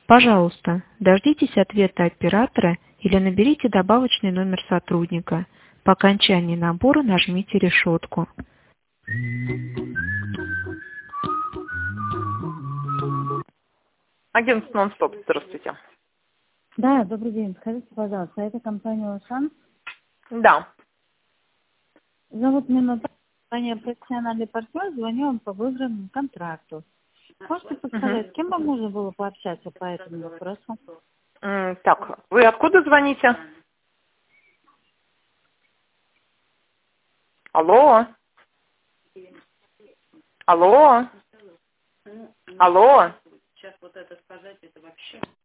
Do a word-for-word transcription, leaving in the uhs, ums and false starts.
Пожалуйста, дождитесь ответа оператора или наберите добавочный номер сотрудника. По окончании набора нажмите решетку. Агентство «Нон-стоп», здравствуйте. Да, добрый день. Скажите, пожалуйста, это компания «Ошан»? Да. Зовут меня компания «Профессиональный партнер», звоню вам по выигранному контракту. Можете подсказать, Угу. с кем вам нужно было пообщаться по этому вопросу? М, Так, вы откуда звоните? Алло? Алло? Алло?